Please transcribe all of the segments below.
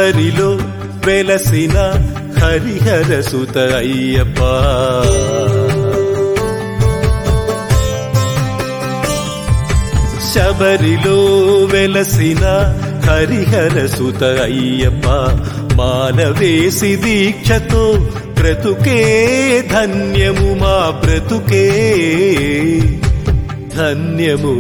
శబరిలో వెలసిన హరిహర సుత అయ్యప్ప శబరిలో వెలసిన హరిహర సుత అయ్యప్ప మాలవేసి దీక్షతో బ్రతుకే ధన్యము మా బ్రతుకే ధన్యము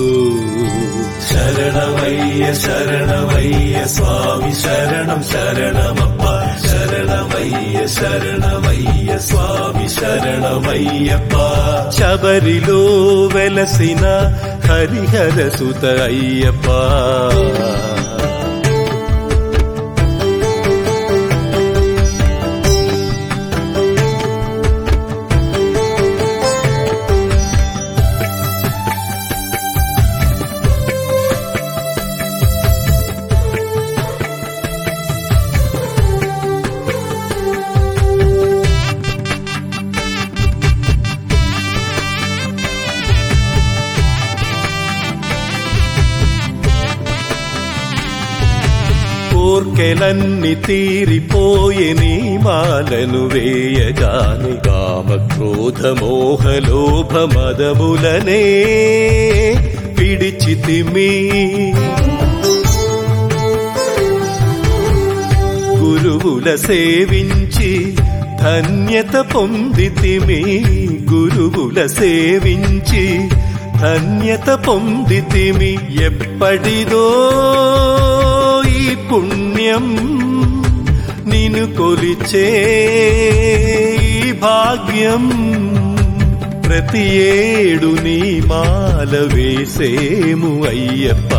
శరణమయ్య శరణమయ్య స్వామి శరణం శరణమప్ప శరణమయ్య శరణమయ్య స్వామి శరణమయ్యప్ప శబరిలో వెలసిన హరిహర సుత అయ్యప్ప కోర్కెలన్ని తీరిపోయే నీ మాలను వేయగాని కామ క్రోధ మోహ లోభ మదములనే విడిచితిమి గురువుల సేవించి ధన్యత పొందితిమి గురువుల సేవించి ధన్యత పొందితిమి ఎప్పటిదో ఈ పుణ్యం నిన్ను కొలిచే ఈ భాగ్యం ప్రతి ఏడు నీ మాల వేసేము అయ్యప్ప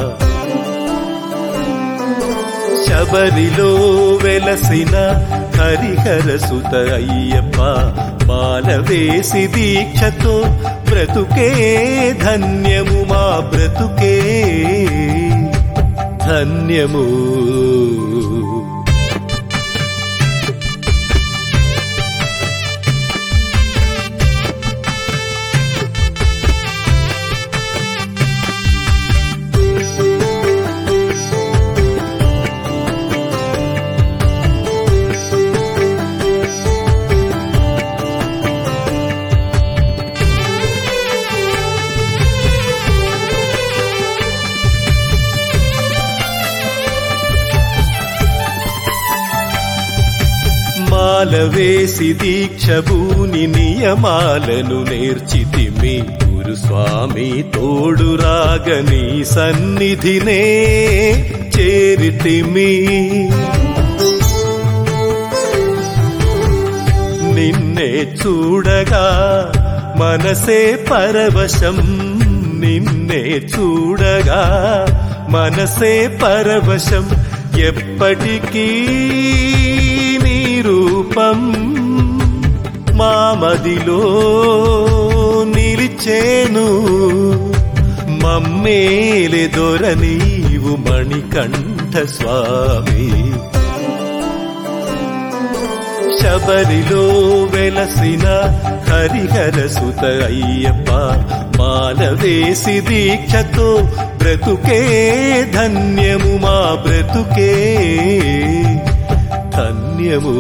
శబరిలో వెలసిన హరిహర సుత అయ్యప్ప మాల వేసి దీక్షతో బ్రతుకే ధన్యము మా బ్రతుకే ధన్యము మాల వేసి దీక్ష భూని నియమాలను నేర్చితిమి గురుస్వామి తోడు రాగని సన్నిధినే చేరితిమి నిన్నే చూడగా మనసే పరవశం నిన్నే చూడగా మనసే పరవశం ఎప్పటికీ రూపం మా మదిలో నిలిచేను మమ్మేలే దొర నీవు మణికంఠ స్వామి శబరిలో వెలసిన హరిహర సుత అయ్యప్ప మాల వేసి దీక్షతో బ్రతుకే ధన్యము మా బ్రతుకే ధన్యము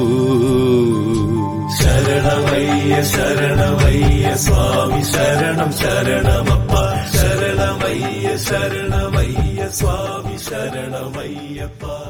శరణమయ్య శరణమయ్య స్వామి శరణం శరణమప్ప శరణమయ్య శరణమయ్య స్వామి శరణమయ్యప్ప